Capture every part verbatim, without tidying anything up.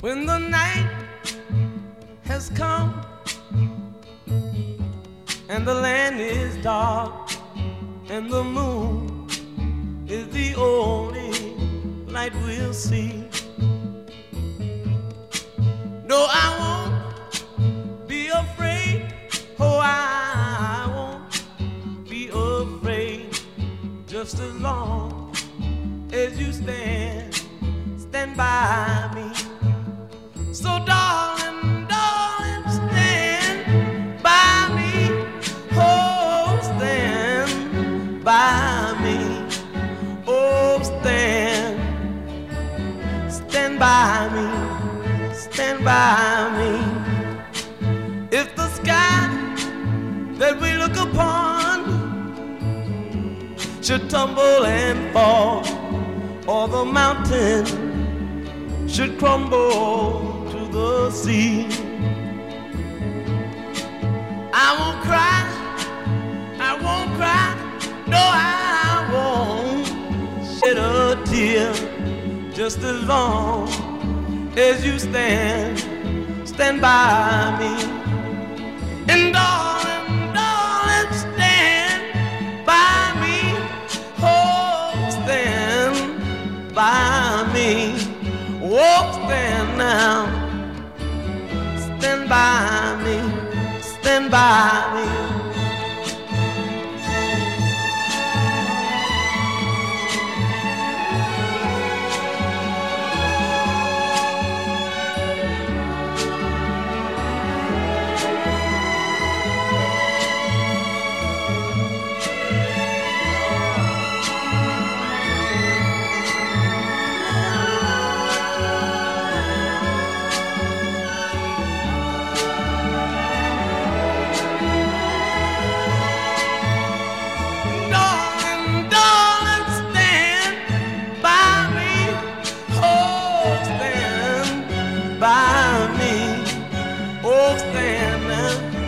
When the night has come and the land is dark and the moon is the only light we'll see. No, I won't be afraid. Oh, I won't be afraid. Just as long as you stand, stand by me. So darling, darling, stand by me. Oh, stand by me. Oh, stand, stand by me, stand by me. If the sky that we look upon should tumble and fall, or the mountain should crumble to the sea, I won't cry, I won't cry, no, I won't shed a tear. Just as long as you stand, stand by me. And darling, darling, stand by me. Oh, stand by me. Oh, stand now. Stand by me. Stand by me.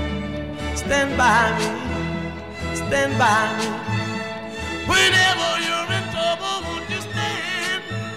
Stand by me, stand by me, whenever you're